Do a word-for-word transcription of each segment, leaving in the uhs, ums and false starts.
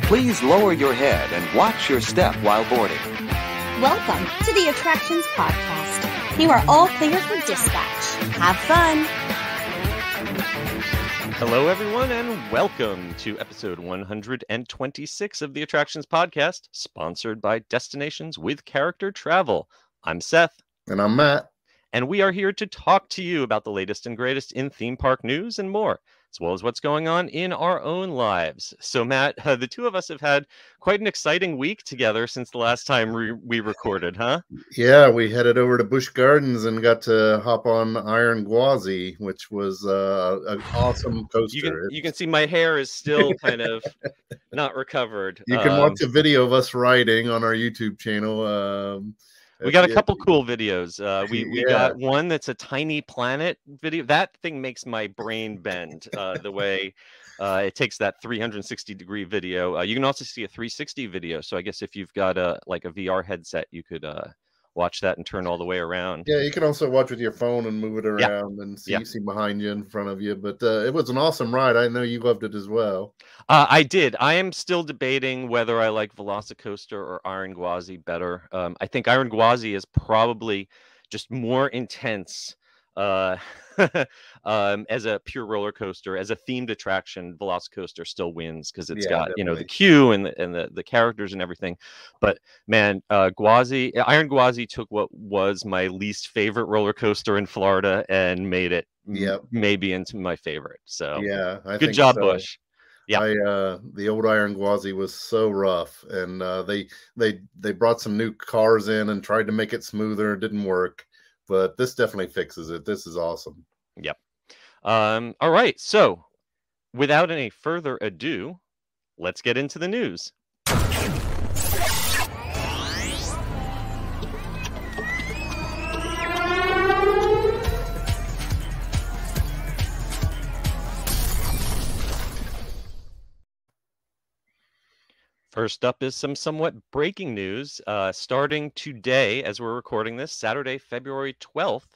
Please lower your head and watch your step while boarding. Welcome to the Attractions Podcast. You are all clear for dispatch. Have fun. Hello, everyone, and welcome to episode one hundred twenty-six of the Attractions Podcast, sponsored by Destinations with Character Travel. I'm Seth. And I'm Matt. And we are here to talk to you about the latest and greatest in theme park news and more, as well as what's going on in our own lives. So, Matt, uh, the two of us have had quite an exciting week together since the last time we, we recorded, huh? Yeah, we headed over to Busch Gardens and got to hop on Iron Gwazi, which was uh, an awesome coaster. You can, you can see my hair is still kind of not recovered. You can um, watch a video of us riding on our YouTube channel. Um, We got a couple cool videos. Uh, we we Yeah. got one that's a tiny planet video. That thing makes my brain bend. Uh, the way uh, it takes that three hundred sixty degree video. Uh, you can also see a three sixty video. So I guess if you've got a like a V R headset, you could uh, watch that and turn all the way around. Yeah, you can also watch with your phone and move it Yeah. around and see, Yeah. see behind you, in front of you. But uh, it was an awesome ride. I know you loved it as well. Uh, I did. I am still debating whether I like Velocicoaster or Iron Gwazi better. Um, I think Iron Gwazi is probably just more intense uh, um, as a pure roller coaster. As a themed attraction, Velocicoaster still wins because it's Yeah, got you know the definitely. queue and the, and the, the characters and everything. But man, uh, Gwazi, Iron Gwazi took what was my least favorite roller coaster in Florida and made it m- Yep. maybe into my favorite. So Yeah, I good think job, so. Bush. Yeah. I uh the old Iron Gwazi was so rough, and uh they they they brought some new cars in and tried to make it smoother. It didn't work, but this definitely fixes it. This is awesome. Yep. Um, all right. So, without any further ado, let's get into the news. First up is some somewhat breaking news. Uh, starting today, as we're recording this, Saturday, February twelfth,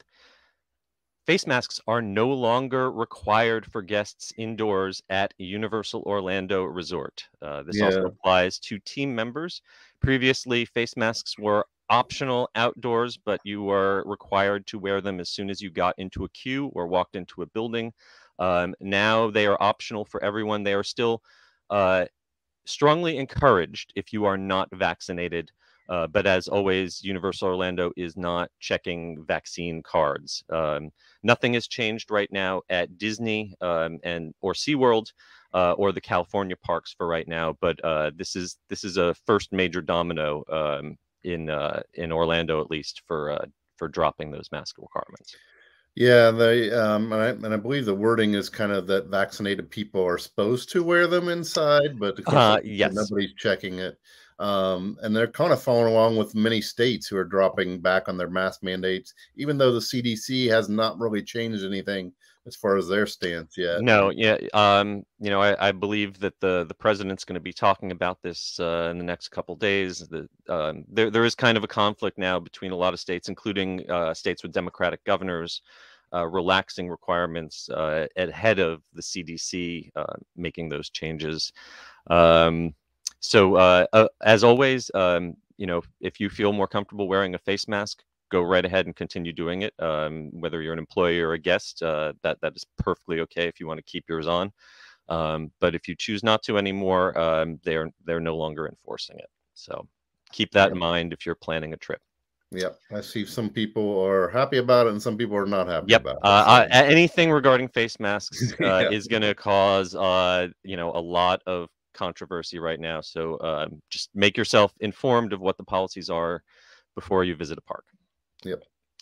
face masks are no longer required for guests indoors at Universal Orlando Resort. Uh, this also Yeah. applies to team members. Previously, face masks were optional outdoors, but you were required to wear them as soon as you got into a queue or walked into a building. Um, now they are optional for everyone. They are still uh, strongly encouraged if you are not vaccinated. Uh, but as always, Universal Orlando is not checking vaccine cards. Um, nothing has changed right now at Disney um, and or SeaWorld uh, or the California parks for right now. But uh, this is this is a first major domino um, in uh, in Orlando, at least for uh, for dropping those mask requirements. Yeah, they um and I, and I believe the wording is kind of that vaccinated people are supposed to wear them inside, but of course Uh, like you said, yes. nobody's checking it. Um, and they're kind of following along with many states who are dropping back on their mask mandates, even though the C D C has not really changed anything as far as their stance yet. No, yeah, um, you know, I, I believe that the the president's going to be talking about this uh, in the next couple days. The, um, there there is kind of a conflict now between a lot of states, including uh, states with Democratic governors, uh, relaxing requirements uh, ahead of the C D C uh, making those changes. Um, so, uh, uh, as always, um, you know, if you feel more comfortable wearing a face mask, go right ahead and continue doing it. Um, whether you're an employee or a guest, uh, that that is perfectly okay if you want to keep yours on. Um, but if you choose not to anymore, um, they're they're no longer enforcing it. So keep that in mind if you're planning a trip. Yep. I see some people are happy about it and some people are not happy Yep. about it. Uh, so- uh, anything regarding face masks uh, Yeah. is going to cause uh, you know a lot of controversy right now. So um, just make yourself informed of what the policies are before you visit a park. Yep.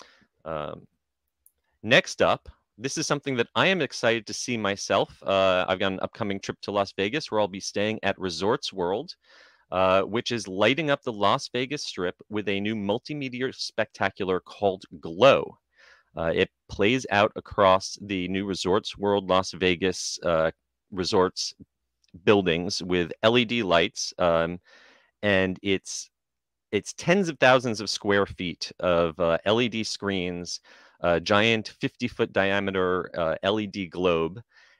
Um, next up, this is something that I am excited to see myself. Uh, I've got an upcoming trip to Las Vegas where I'll be staying at Resorts World, uh, which is lighting up the Las Vegas Strip with a new multimedia spectacular called Glow. Uh, it plays out across the new Resorts World Las Vegas uh, resorts buildings with L E D lights, um, and it's it's tens of thousands of square feet of uh, L E D screens, a giant fifty foot diameter uh, L E D globe,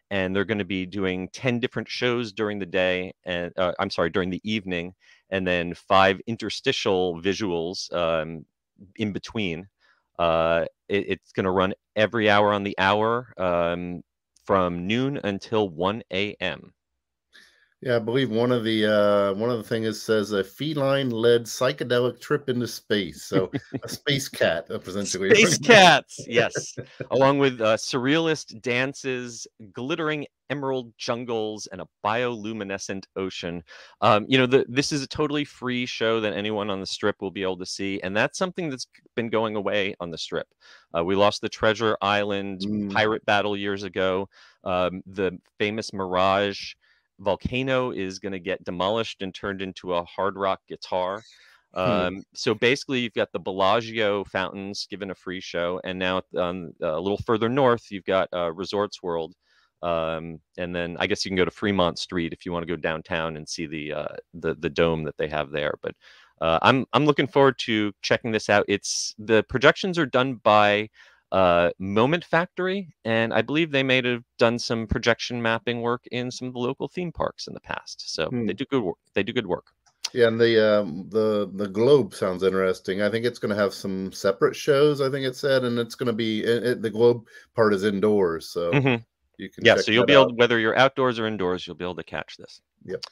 and they're going to be doing ten different shows during the day, and uh, I'm sorry, during the evening, and then five interstitial visuals um, in between. Uh, it, it's going to run every hour on the hour um, from noon until one A M Yeah, I believe one of the uh, one of the things says a feline-led psychedelic trip into space. So a space cat, uh, essentially. Space cats, yes, along with uh, surrealist dances, glittering emerald jungles, and a bioluminescent ocean. Um, you know, the, this is a totally free show that anyone on the Strip will be able to see, and that's something that's been going away on the Strip. Uh, we lost the Treasure Island Mm. pirate battle years ago. Um, the famous Mirage volcano is going to get demolished and turned into a hard rock guitar. Um, so basically, you've got the Bellagio fountains given a free show, and now um, a little further north, you've got uh, Resorts World, um, and then I guess you can go to Fremont Street if you want to go downtown and see the uh, the the dome that they have there. But uh, I'm I'm looking forward to checking this out. It's the projections are done by Uh, Moment Factory, and I believe they may have done some projection mapping work in some of the local theme parks in the past. So Hmm. they do good work. They do good work. Yeah, and the um, the the Globe sounds interesting. I think it's going to have some separate shows. I think it said, and it's going to be it, it- the Globe part is indoors, so hmm you can Yeah, check so you'll that be able, out. whether you're outdoors or indoors, you'll be able to catch this. Yep.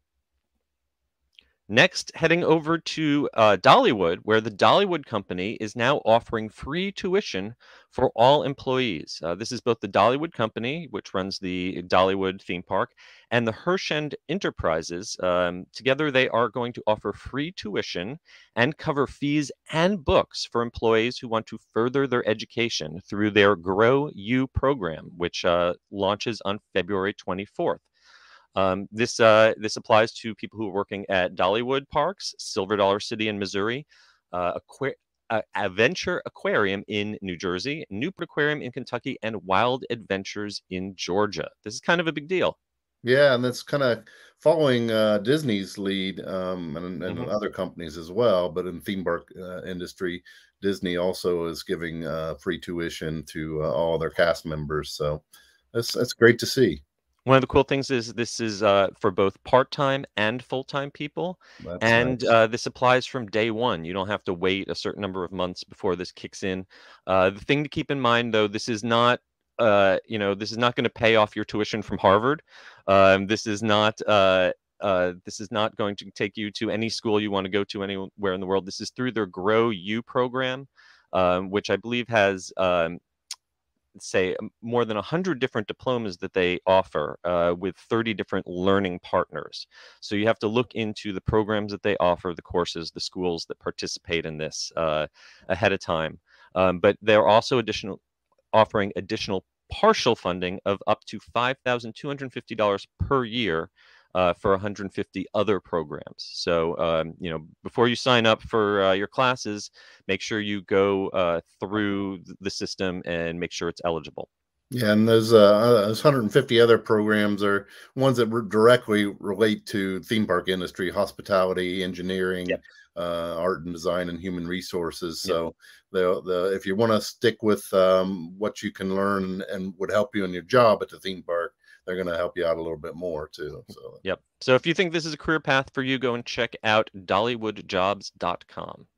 Next, heading over to uh, Dollywood, where the Dollywood Company is now offering free tuition for all employees. Uh, this is both the Dollywood Company, which runs the Dollywood theme park, and the Hershend Enterprises. Um, together, they are going to offer free tuition and cover fees and books for employees who want to further their education through their Grow You program, which uh, launches on February twenty-fourth. Um, this uh, this applies to people who are working at Dollywood Parks, Silver Dollar City in Missouri, uh, Aqua- uh, Adventure Aquarium in New Jersey, Newport Aquarium in Kentucky, and Wild Adventures in Georgia. This is kind of a big deal. Yeah, and that's kind of following uh, Disney's lead, um, and, and Mhm. other companies as well. But in theme park uh, industry, Disney also is giving uh, free tuition to uh, all their cast members. So that's that's great to see. One of the cool things is this is uh, for both part-time and full-time people, That's and nice. uh, this applies from day one. You don't have to wait a certain number of months before this kicks in. Uh, the thing to keep in mind, though, this is not, uh, you know, this is not going to pay off your tuition from Harvard. Um, this is not, uh, uh, this is not going to take you to any school you want to go to anywhere in the world. This is through their Grow You program, um, which I believe has. Um, say um, more than one hundred different diplomas that they offer uh, with thirty different learning partners. So you have to look into the programs that they offer, the courses, the schools that participate in this uh, ahead of time. Um, but they're also additional offering additional partial funding of up to five thousand two hundred fifty dollars per year uh, for one hundred fifty other programs. So, um, you know, before you sign up for uh, your classes, make sure you go uh, through the system and make sure it's eligible. Yeah, and those uh, those one hundred fifty other programs are ones that re- directly relate to theme park industry, hospitality, engineering, Yep. uh, art and design, and human resources. Yep. So, the the if you want to stick with um, what you can learn and would help you in your job at the theme park, they're going to help you out a little bit more too. So, Yep. So if you think this is a career path for you, go and check out dollywood jobs dot com.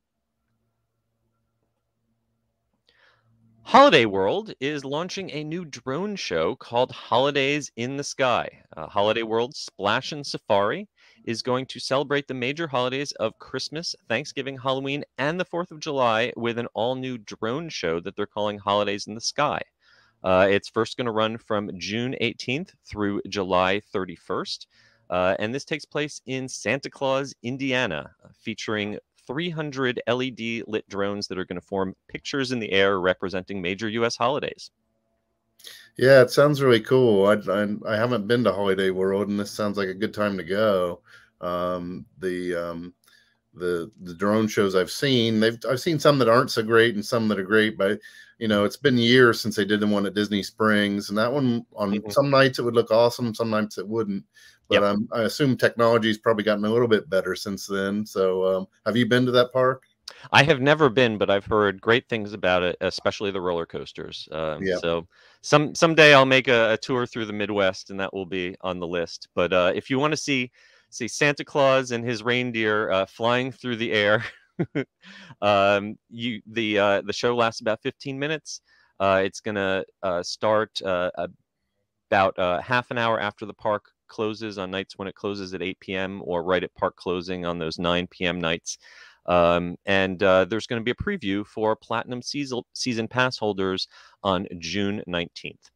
Holiday World is launching a new drone show called Holidays in the Sky. Uh, Holiday World Splash and Safari is going to celebrate the major holidays of Christmas, Thanksgiving, Halloween, and the fourth of July with an all-new drone show that they're calling Holidays in the Sky. Uh, it's first going to run from June eighteenth through July thirty-first. Uh, and this takes place in Santa Claus, Indiana, uh, featuring three hundred L E D lit drones that are going to form pictures in the air representing major U S holidays. yeah, it sounds really cool. I, I I haven't been to Holiday World, and this sounds like a good time to go. Um, the um, the the drone shows I've seen, they've I've seen some that aren't so great and some that are great, but you know, it's been years since they did the one at Disney Springs, and that one on Mhm. some nights it would look awesome, some nights it wouldn't. But Yep. um, I assume technology's probably gotten a little bit better since then. So, um, have you been to that park? I have never been, but I've heard great things about it, especially the roller coasters. Um, Yeah. So some someday I'll make a, a tour through the Midwest, and that will be on the list. But uh, if you want to see see Santa Claus and his reindeer uh, flying through the air, um, you the uh, the show lasts about fifteen minutes. Uh, it's gonna uh, start uh, about uh, half an hour after the park closes on nights when it closes at eight p m or right at park closing on those nine p m nights. Um, and uh, there's going to be a preview for Platinum season, season pass holders on June nineteenth.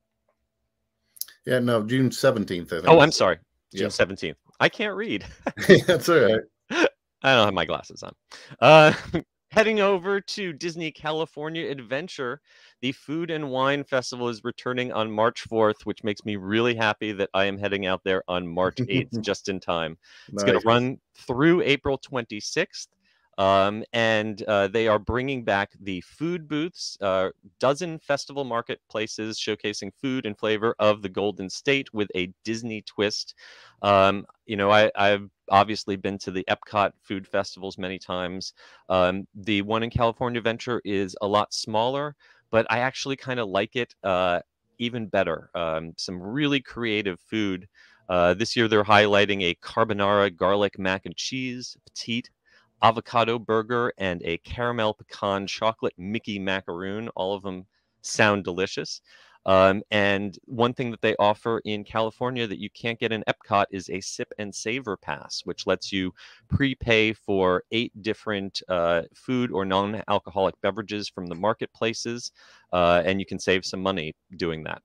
Yeah, no, June seventeenth, I think. Oh, I'm sorry. June Yeah. seventeenth. I can't read. That's all right. I don't have my glasses on. Uh, heading over to Disney California Adventure, the Food and Wine Festival is returning on March fourth, which makes me really happy that I am heading out there on March eighth, just in time. It's going Nice. to run through April twenty-sixth. Um, and uh, they are bringing back the food booths, uh, dozen festival marketplaces showcasing food and flavor of the Golden State with a Disney twist. Um, you know, I, I've obviously been to the Epcot food festivals many times. Um, the one in California Adventure is a lot smaller, but I actually kind of like it uh, even better. Um, some really creative food. Uh, this year they're highlighting a carbonara garlic mac and cheese, petite, avocado burger, and a caramel pecan chocolate Mickey macaroon. All of them sound delicious. Um, and one thing that they offer in California that you can't get in Epcot is a sip and savor pass, which lets you prepay for eight different uh, food or non-alcoholic beverages from the marketplaces, uh, and you can save some money doing that.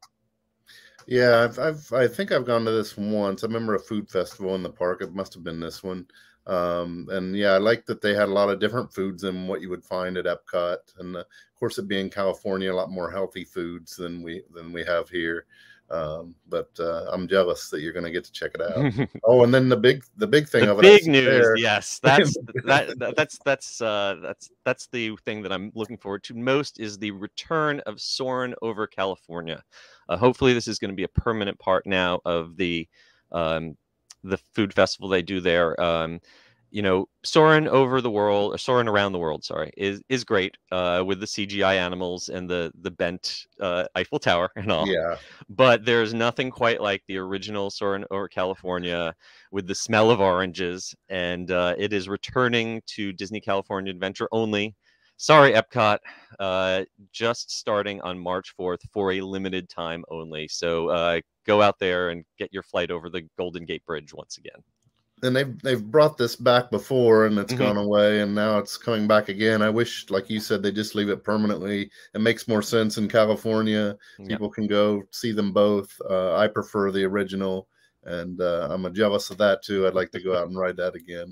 Yeah, I've, I've, I think I've gone to this once. I remember a food festival in the park. It must have been this one. Um, and yeah, I like that they had a lot of different foods than what you would find at Epcot. And uh, of course, it being California, a lot more healthy foods than we than we have here. Um, but uh, I'm jealous that you're going to get to check it out. Oh, and then the big the big thing the of it, big news, there, yes, that's that, that that's that's uh, that's that's the thing that I'm looking forward to most is the return of Soarin' over California. Uh, hopefully, this is going to be a permanent part now of the um, the food festival they do there. Um, you know, Soarin' over the world, or Soarin' around the world, sorry, is is great uh, with the C G I animals and the the bent uh, Eiffel Tower and all. yeah, But there's nothing quite like the original Soarin' over California with the smell of oranges, and uh, it is returning to Disney California Adventure only. Sorry, Epcot, uh, just starting on March fourth for a limited time only. So uh, go out there and get your flight over the Golden Gate Bridge once again. and they've they've brought this back before, and it's Mhm. gone away, and now it's coming back again. I wish, like you said, they just leave it permanently. It makes more sense in California. Yeah. People can go see them both. Uh, I prefer the original, and uh, I'm jealous of that too. I'd like to go out and ride that again.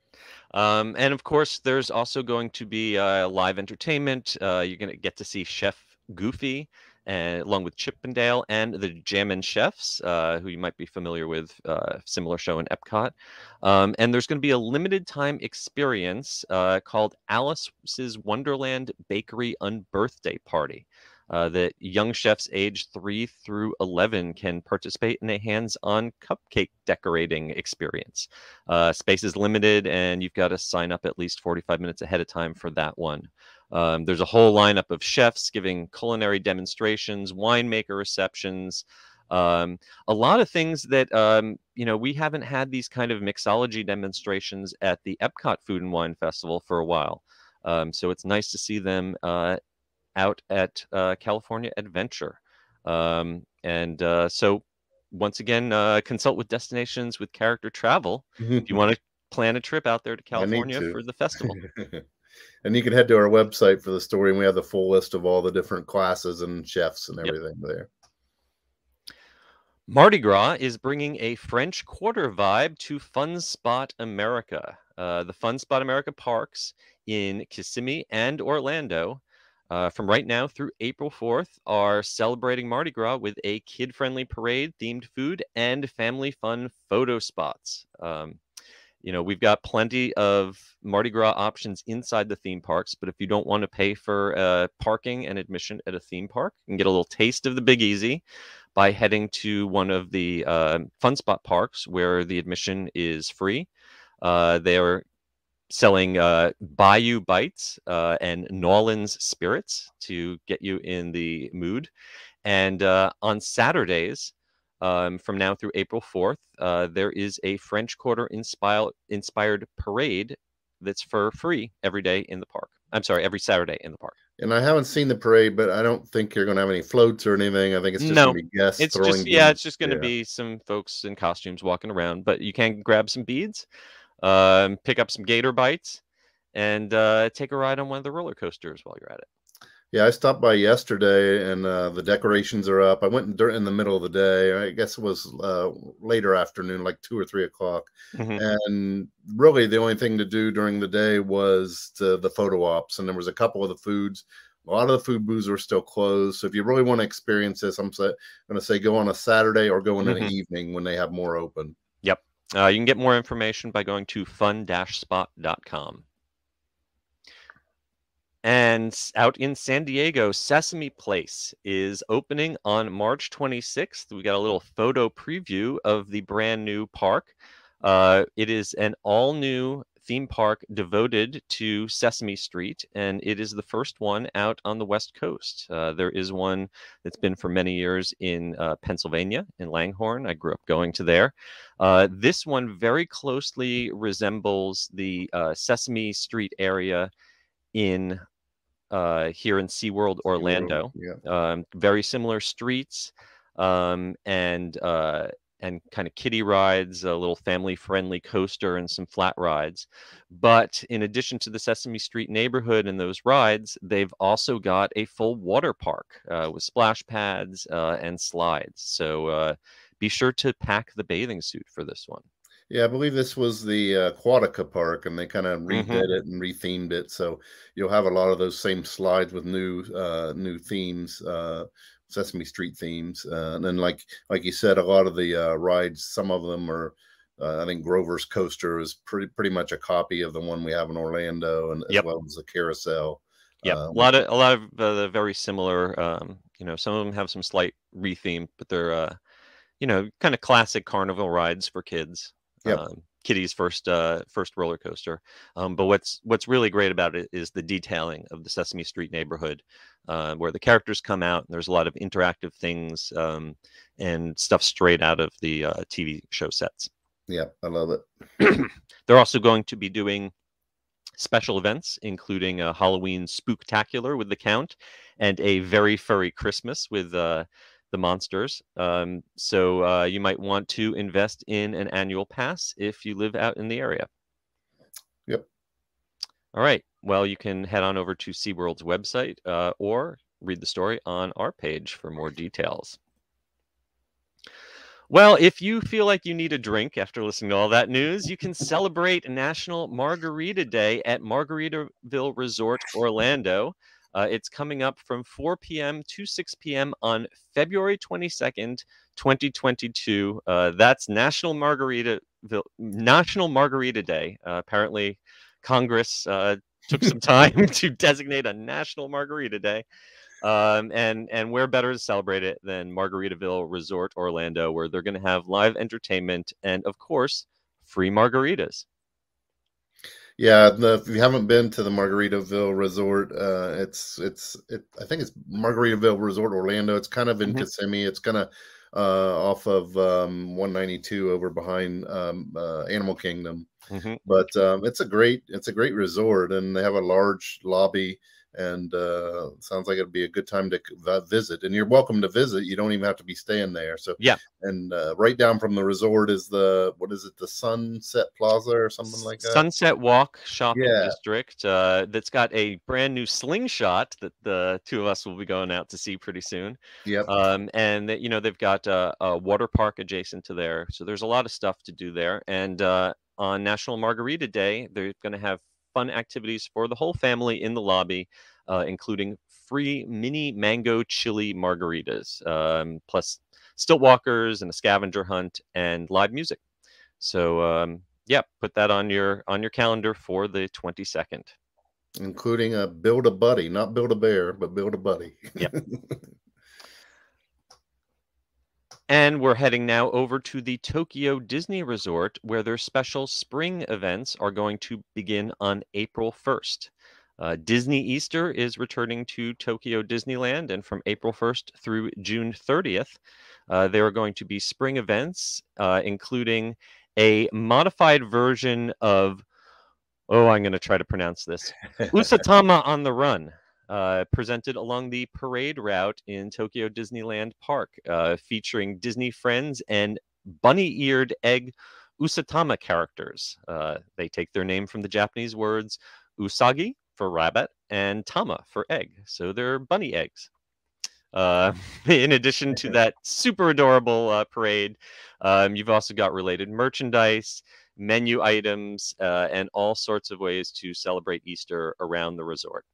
Um, and of course, there's also going to be uh, live entertainment. Uh, you're going to get to see Chef Goofy, and along with Chip and Dale and the Jammin' Chefs, uh, who you might be familiar with, uh, similar show in Epcot. Um, and there's going to be a limited time experience uh, called Alice's Wonderland Bakery Unbirthday Party. Uh, that young chefs aged three through eleven can participate in a hands-on cupcake decorating experience. Uh, space is limited, and you've got to sign up at least forty-five minutes ahead of time for that one. Um, there's a whole lineup of chefs giving culinary demonstrations, winemaker receptions, um, a lot of things that, um, you know, we haven't had these kind of mixology demonstrations at the Epcot Food and Wine Festival for a while. Um, so it's nice to see them uh, out at uh, California Adventure. Um, and uh, so once again, uh, consult with Destinations with Character Travel if you want to plan a trip out there to California to. for the festival. And you can head to our website for the story, and we have the full list of all the different classes and chefs and Yep. everything there. Mardi Gras is bringing a French Quarter vibe to Fun Spot America. Uh, the Fun Spot America parks in Kissimmee and Orlando, uh, from right now through April fourth, are celebrating Mardi Gras with a kid-friendly parade, themed food, and family fun photo spots. Um, you know, we've got plenty of Mardi Gras options inside the theme parks, but if you don't want to pay for uh, parking and admission at a theme park, you can get a little taste of the Big Easy by heading to one of the uh, Fun Spot parks where the admission is free. Uh, they are selling uh, Bayou Bites uh, and Nolans Spirits to get you in the mood. And uh, on Saturdays, um, from now through April fourth, uh, there is a French Quarter inspired inspired parade that's for free every day in the park. I'm sorry, every Saturday in the park. And I haven't seen the parade, but I don't think you're going to have any floats or anything. I think it's just No, going to be guests it's throwing. just yeah, beads. it's just going to Yeah. be some folks in costumes walking around, but you can grab some beads, um, pick up some gator bites, and uh, take a ride on one of the roller coasters while you're at it. Yeah, I stopped by yesterday, and uh, the decorations are up. I went in, dur- in the middle of the day. I guess it was uh, later afternoon, like two or three o'clock. Mhm. And really, the only thing to do during the day was to, the photo ops. And there was a couple of the foods. A lot of the food booths are still closed. So if you really want to experience this, I'm going to say go on a Saturday or go in Mhm. an evening when they have more open. Yep. Uh, you can get more information by going to fun dash spot dot com. And s- out in San Diego, Sesame Place is opening on March twenty-sixth. We got a little photo preview of the brand new park. Uh, it is an all new theme park devoted to Sesame Street, and it is the first one out on the West Coast. Uh, there is one that's been for many years in uh, Pennsylvania, in Langhorne. I grew up going to there. Uh, this one very closely resembles the uh, Sesame Street area in uh, here in SeaWorld Orlando. Yeah. Um, very similar streets, um, and uh, and kind of kiddie rides, a little family-friendly coaster, and some flat rides. But in addition to the Sesame Street neighborhood and those rides, they've also got a full water park uh, with splash pads uh, and slides. So uh, be sure to pack the bathing suit for this one. Yeah, I believe this was the uh, Aquatica Park, and they kind of redid Mhm. it and rethemed it. So you'll have a lot of those same slides with new uh, new themes, uh, Sesame Street themes, uh, and then like like you said, a lot of the uh, rides. Some of them are. Uh, I think Grover's Coaster is pretty pretty much a copy of the one we have in Orlando, and as Yep. well as the Carousel. Yep, Uh, a lot of a lot of uh, the very similar. Um, you know, some of them have some slight retheme, but they're uh, you know, kind of classic carnival rides for kids. Yep. Um, Kitty's first uh, first roller coaster. Um, but what's what's really great about it is the detailing of the Sesame Street neighborhood, uh, where the characters come out. And there's a lot of interactive things um, and stuff straight out of the uh, T V show sets. yeah, I love it. They're also going to be doing special events, including a Halloween spooktacular with the Count and a very furry Christmas with uh, the monsters. Um, so uh, you might want to invest in an annual pass if you live out in the area. Yep. All right. Well, you can head on over to SeaWorld's website uh, or read the story on our page for more details. Well, if you feel like you need a drink after listening to all that news, you can celebrate National Margarita Day at Margaritaville Resort Orlando. Uh, it's coming up from four p.m. to six p.m. on February twenty-second, twenty twenty-two. Uh, that's National Margarita National Margarita Day. Uh, apparently, Congress uh, took some time to designate a National Margarita Day. Um, and and where better to celebrate it than Margaritaville Resort Orlando, where they're going to have live entertainment and, of course, free margaritas. Yeah, the, if you haven't been to the Margaritaville Resort, uh, it's it's it. I think it's Margaritaville Resort Orlando. It's kind of in Mhm. Kissimmee. It's kind of uh, off of um, one ninety-two over behind um, uh, Animal Kingdom. Mhm. But um, it's a great it's a great resort, and they have a large lobby. And uh, sounds like it'd be a good time to uh, visit. And you're welcome to visit. You don't even have to be staying there. So Yeah. And uh, right down from the resort is the what is it? The Sunset Plaza or something like that. Sunset Walk Shopping Yeah. District uh, that's got a brand new slingshot that the two of us will be going out to see pretty soon. Yep. Um, and that, you know, they've got a, a water park adjacent to there, so there's a lot of stuff to do there. And uh, on National Margarita Day, they're going to have fun activities for the whole family in the lobby, uh, including free mini mango chili margaritas, um, plus stilt walkers and a scavenger hunt and live music. So um, yeah, put that on your on your calendar for the twenty-second. Including a Build a Buddy, not Build a Bear, but Build a Buddy. Yep. And we're heading now over to the Tokyo Disney Resort, where their special spring events are going to begin on April first. Uh, Disney Easter is returning to Tokyo Disneyland, and from April first through June thirtieth, uh, there are going to be spring events, uh, including a modified version of, oh, I'm going to try to pronounce this, Usatama on the Run, uh, presented along the parade route in Tokyo Disneyland Park, uh, featuring Disney friends and bunny-eared egg Usatama characters. Uh, they take their name from the Japanese words usagi for rabbit and tama for egg, so they're bunny eggs. Uh, in addition to that super adorable uh, parade, um, you've also got related merchandise, menu items, uh, and all sorts of ways to celebrate Easter around the resort.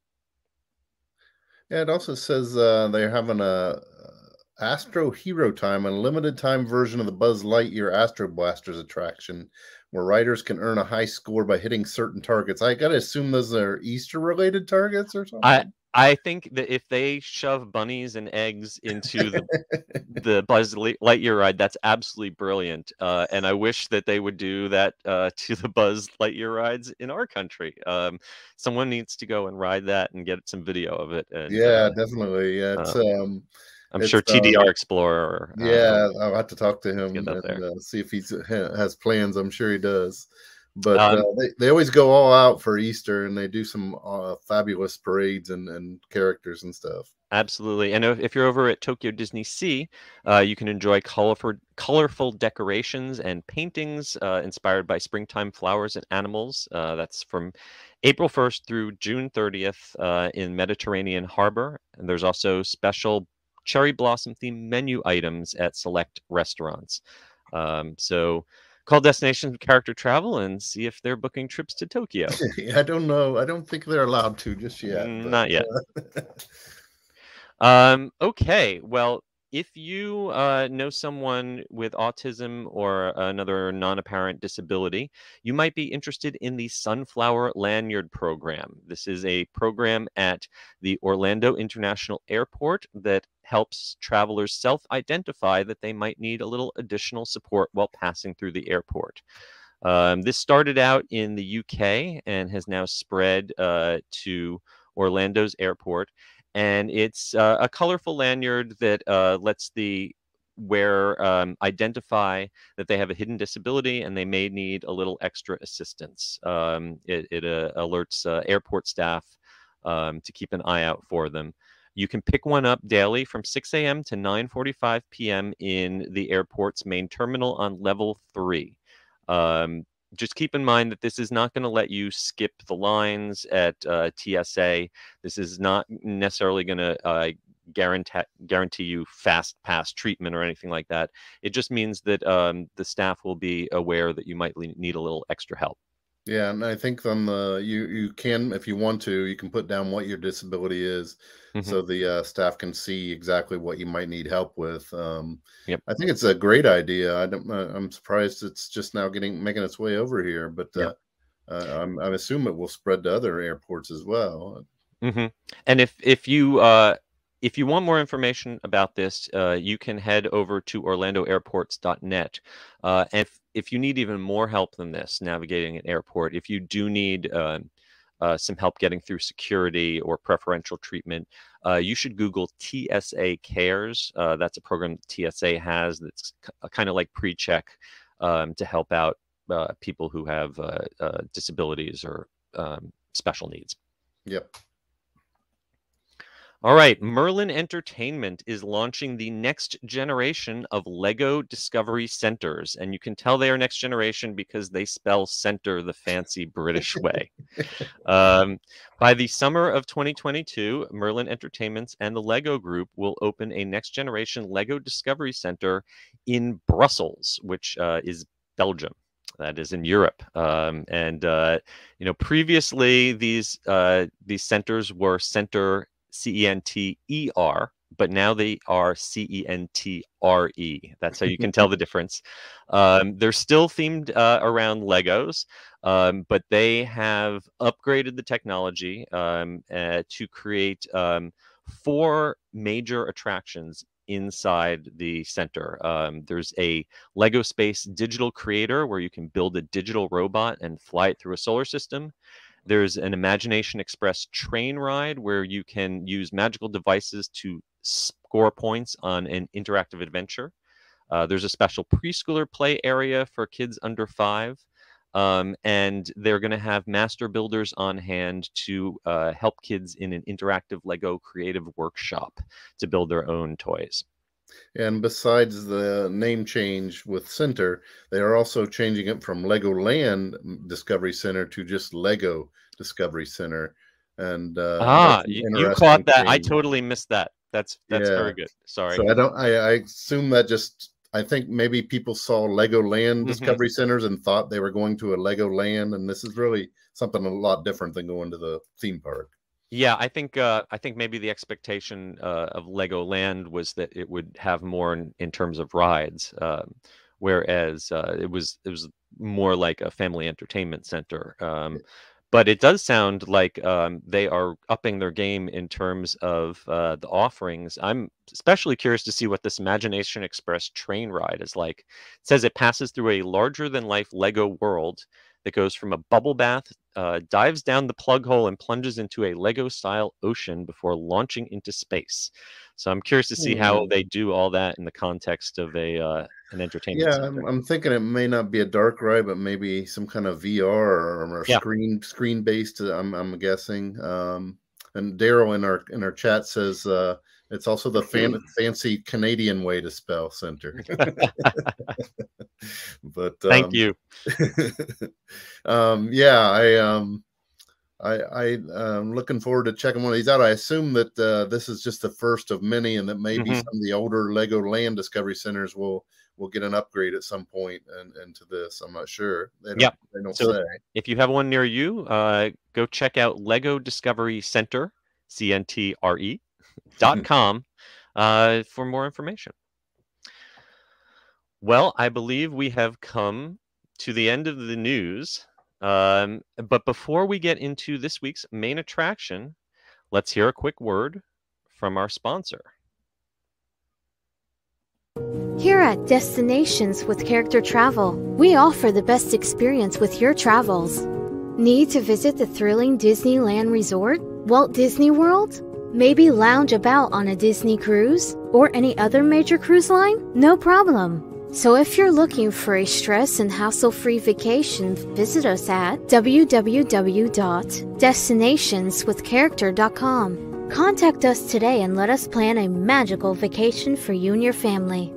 Yeah, it also says uh, they're having a Astro Hero Time, a limited time version of the Buzz Lightyear Astro Blasters attraction, where riders can earn a high score by hitting certain targets. I gotta assume those are Easter related targets or something. I I think that if they shove bunnies and eggs into the the Buzz Lightyear ride, that's absolutely brilliant. Uh, and I wish that they would do that uh, to the Buzz Lightyear rides in our country. Um, someone needs to go and ride that and get some video of it. And, yeah, uh, definitely. Yeah, it's uh, um. I'm It's, sure T D R um, Explorer. Yeah, um, I'll have to talk to him get and up there. uh, see if he has plans. I'm sure he does. But Um, uh, they, they always go all out for Easter, and they do some uh, fabulous parades and, and characters and stuff. Absolutely. And if if you're over at Tokyo Disney Sea, uh, you can enjoy colorful, colorful decorations and paintings uh, inspired by springtime flowers and animals. Uh, that's from April first through June thirtieth uh, in Mediterranean Harbor. And there's also special cherry blossom themed menu items at select restaurants. Um, so call Destination Character Travel and see if they're booking trips to Tokyo. I don't know. I don't think they're allowed to just yet. Mm, but, Not yet. uh, Um, okay, well, if you uh, know someone with autism or another non-apparent disability, you might be interested in the Sunflower Lanyard Program. This is a program at the Orlando International Airport that helps travelers self-identify that they might need a little additional support while passing through the airport. Um, this started out in the U K and has now spread uh, to Orlando's airport. And it's uh, a colorful lanyard that uh, lets the wearer um, identify that they have a hidden disability and they may need a little extra assistance. Um, it it uh, alerts uh, airport staff um, to keep an eye out for them. You can pick one up daily from six a m to nine forty-five p m in the airport's main terminal on level three. Um, just keep in mind that this is not going to let you skip the lines at uh, T S A. This is not necessarily going to uh, guarantee guarantee you fast pass treatment or anything like that. It just means that um, the staff will be aware that you might need a little extra help. Yeah, and I think on the you you can, if you want to, you can put down what your disability is, Mhm. so the uh, staff can see exactly what you might need help with. Um, Yep. I think it's a great idea. I don't, uh, I'm surprised it's just now getting making its way over here, but uh, Yep. uh, I'm, I assume it will spread to other airports as well. hmm And if if you uh, if you want more information about this, uh, you can head over to orlando airports dot net. Uh, and if, if you need even more help than this, navigating an airport, if you do need uh, uh, some help getting through security or preferential treatment, uh, you should Google T S A Cares. Uh, that's a program that T S A has that's kind of like pre-check um, to help out uh, people who have uh, uh, disabilities or um, special needs. Yep. All right, Merlin Entertainment is launching the next generation of Lego Discovery Centers. And you can tell they are next generation because they spell center the fancy British way. Um, by the summer of twenty twenty-two, Merlin Entertainments and the Lego Group will open a next generation Lego Discovery Center in Brussels, which uh, is Belgium. That is in Europe. Um, and, uh, you know, previously these, uh, these centers were Center C E N T E R, but now they are C E N T R E. That's how you can tell the difference. Um, they're still themed uh, around Legos, um, but they have upgraded the technology um, uh, to create um, four major attractions inside the center. Um, there's a Lego Space digital creator where you can build a digital robot and fly it through a solar system. There's an Imagination Express train ride where you can use magical devices to score points on an interactive adventure. Uh, there's a special preschooler play area for kids under five. Um, and they're going to have master builders on hand to uh, help kids in an interactive Lego creative workshop to build their own toys. And besides the name change with Center, they are also changing it from Legoland Discovery Center to just Lego Discovery Center. And uh, ah, you, you caught that. change. I totally missed that. That's that's yeah. very good. Sorry. So I don't. I, I assume that just. I think maybe people saw Legoland Discovery mm-hmm. Centers and thought they were going to a Legoland, and this is really something a lot different than going to the theme park. Yeah, I think uh, I think maybe the expectation uh, of Legoland was that it would have more in, in terms of rides, um, whereas uh, it was it was more like a family entertainment center. Um, but it does sound like um, they are upping their game in terms of uh, the offerings. I'm especially curious to see what this Imagination Express train ride is like. It says it passes through a larger-than-life Lego world that goes from a bubble bath, uh, dives down the plug hole, and plunges into a Lego-style ocean before launching into space. So I'm curious to see mm-hmm. how they do all that in the context of a uh, an entertainment yeah, center. I'm, I'm thinking it may not be a dark ride, but maybe some kind of V R or, or yeah. screen screen based. I'm I'm guessing. Um, and Daryl in our in our chat says uh, it's also the fan, fancy Canadian way to spell center. But um, thank you. um, yeah, I um, I I am looking forward to checking one of these out. I assume that uh, this is just the first of many, and that maybe mm-hmm. some of the older Legoland Discovery Centers will will get an upgrade at some point and into this. I'm not sure. They don't, yep. they don't so say. If you have one near you, uh, go check out Lego Discovery Center, C N T R E dot com uh, for more information. Well, I believe we have come to the end of the news. Um, but before we get into this week's main attraction, let's hear a quick word from our sponsor. Here at Destinations with Character Travel, we offer the best experience with your travels. Need to visit the thrilling Disneyland Resort, Walt Disney World? Maybe lounge about on a Disney cruise or any other major cruise line? No problem. So if you're looking for a stress and hassle-free vacation, visit us at w w w dot destinations with character dot com. Contact us today and let us plan a magical vacation for you and your family.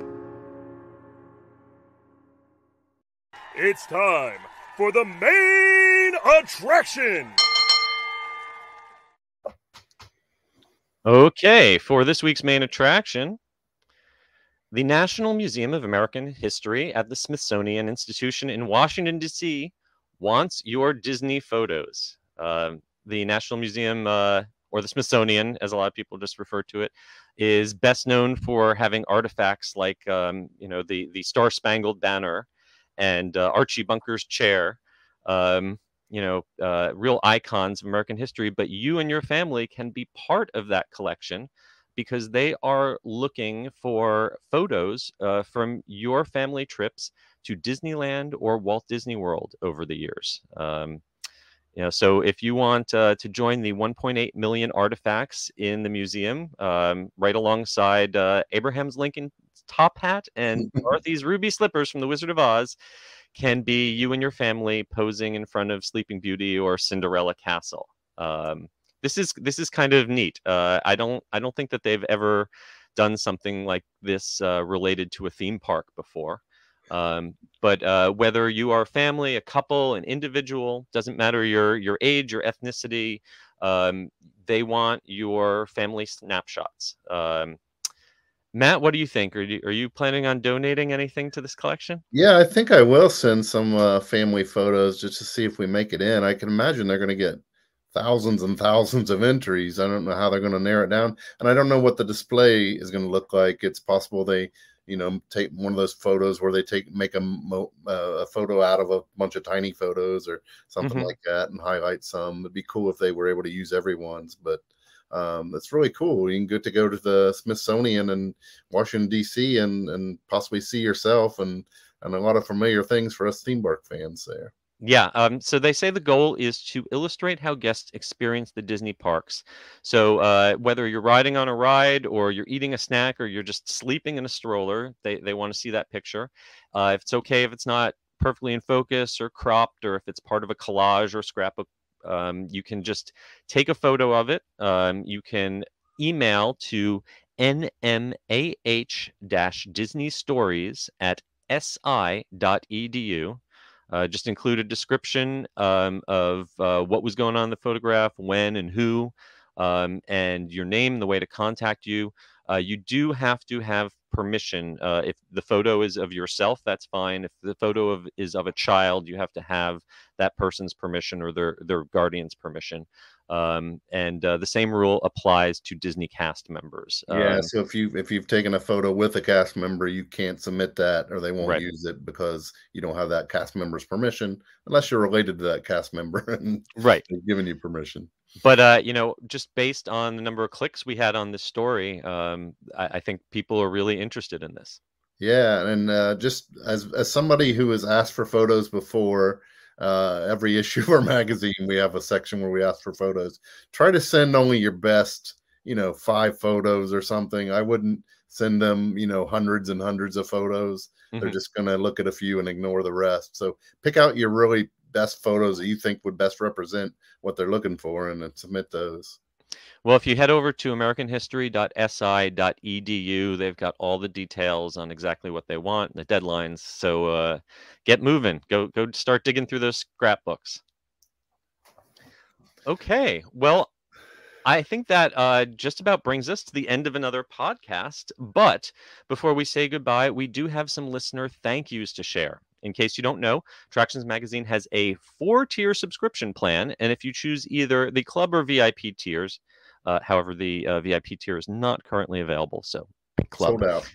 It's time for the main attraction! Okay, for this week's main attraction, the National Museum of American History at the Smithsonian Institution in Washington, D C wants your Disney photos. Uh, the National Museum, uh, or the Smithsonian, as a lot of people just refer to it, is best known for having artifacts like, um, you know, the, the Star-Spangled Banner and uh, Archie Bunker's chair, um, you know, uh, real icons of American history. But you and your family can be part of that collection, because they are looking for photos uh, from your family trips to Disneyland or Walt Disney World over the years. Um, you know, so if you want uh, to join the one point eight million artifacts in the museum, um, right alongside uh, Abraham's Lincoln top hat and Dorothy's ruby slippers from The Wizard of Oz, can be you and your family posing in front of Sleeping Beauty or Cinderella Castle. Um, This is this is kind of neat. Uh, I don't I don't think that they've ever done something like this uh, related to a theme park before. Um, but uh, whether you are a family, a couple, an individual, doesn't matter your your age, your ethnicity. Um, they want your family snapshots. Um, Matt, what do you think? Are you are you planning on donating anything to this collection? Yeah, I think I will send some uh, family photos just to see if we make it in. I can imagine they're going to get thousands and thousands of entries. I don't know how they're going to narrow it down, and I don't know what the display is going to look like. It's possible they, you know, take one of those photos where they take make a, uh, a photo out of a bunch of tiny photos or something mm-hmm. like that and highlight some. It'd be cool if they were able to use everyone's, but Um, that's really cool. You can get to go to the Smithsonian in Washington, D C and, and possibly see yourself and, and a lot of familiar things for us theme park fans there. Yeah, um, so they say the goal is to illustrate how guests experience the Disney parks. So uh, whether you're riding on a ride or you're eating a snack or you're just sleeping in a stroller, they, they want to see that picture. Uh, if it's okay if it's not perfectly in focus or cropped, or if it's part of a collage or scrapbook, um, you can just take a photo of it. Um, you can email to n m a h disney stories at s i dot e d u. Uh, just include a description um, of uh, what was going on in the photograph, when and who, um, and your name, the way to contact you. Uh, you do have to have permission. Uh, if the photo is of yourself, that's fine. If the photo of, is of a child, you have to have that person's permission or their, their guardian's permission. Um, and uh, the same rule applies to Disney cast members. Yeah, Um, so if you if you've taken a photo with a cast member, you can't submit that, or they won't Right. use it because you don't have that cast member's permission, unless you're related to that cast member and right. they've given you permission. But uh, you know, just based on the number of clicks we had on this story, um, I, I think people are really interested in this. Yeah, and uh, just as as somebody who has asked for photos before, uh, every issue of our magazine, we have a section where we ask for photos. Try to send only your best, you know, five photos or something. I wouldn't send them, you know, hundreds and hundreds of photos. Mhm. They're just going to look at a few and ignore the rest. So pick out your really best photos that you think would best represent what they're looking for and then submit those. Well, if you head over to american history dot s i dot e d u, they've got all the details on exactly what they want, the deadlines. So uh, get moving. Go go start digging through those scrapbooks. Okay. Well, I think that uh, just about brings us to the end of another podcast. But before we say goodbye, we do have some listener thank yous to share. In case you don't know, Attractions Magazine has a four-tier subscription plan. And if you choose either the club or V I P tiers, uh, however, the uh, V I P tier is not currently available. So club. Sold out.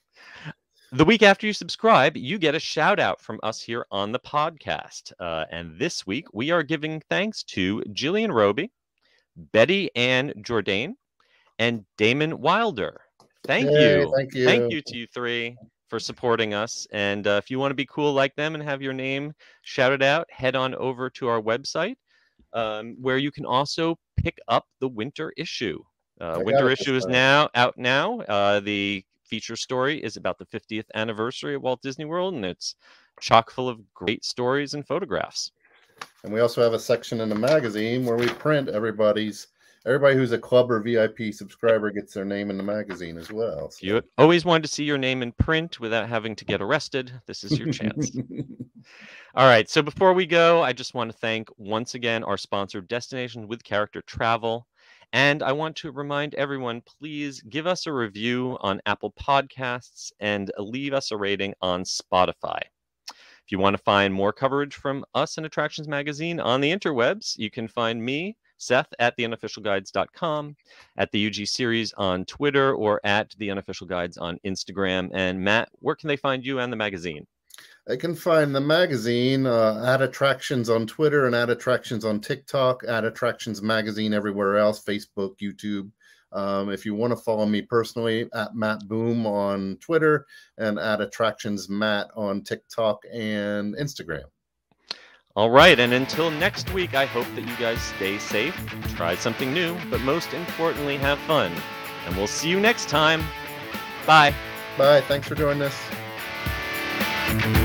The week after you subscribe, you get a shout out from us here on the podcast. Uh, and this week, we are giving thanks to Jillian Roby, Betty Ann Jourdain, and Damon Wilder. Thank Yay, you. thank you. Thank you to you three for supporting us. And uh, if you want to be cool like them and have your name shouted out, head on over to our website, um, where you can also pick up the winter issue. Uh, got winter it this issue is time. now out now. Uh, the feature story is about the fiftieth anniversary of Walt Disney World, and it's chock full of great stories and photographs. And we also have a section in the magazine where we print everybody's, everybody who's a club or V I P subscriber gets their name in the magazine as well. If you always wanted to see your name in print without having to get arrested, this is your chance. All right. So before we go, I just want to thank once again our sponsor, Destinations with Character Travel. And I want to remind everyone, please give us a review on Apple Podcasts and leave us a rating on Spotify. If you want to find more coverage from us and Attractions Magazine on the interwebs, you can find me, Seth, at the unofficial guides dot com, at the U G Series on Twitter, or at the Unofficial Guides on Instagram. And Matt, where can they find you and the magazine? They can find the magazine uh, at Attractions on Twitter and at Attractions on TikTok, at Attractions Magazine everywhere else, Facebook, YouTube. Um, if you want to follow me personally, at Matt Boom on Twitter and at Attractions Matt on TikTok and Instagram. All right. And until next week, I hope that you guys stay safe, try something new, but most importantly, have fun. And we'll see you next time. Bye. Bye. Thanks for joining us.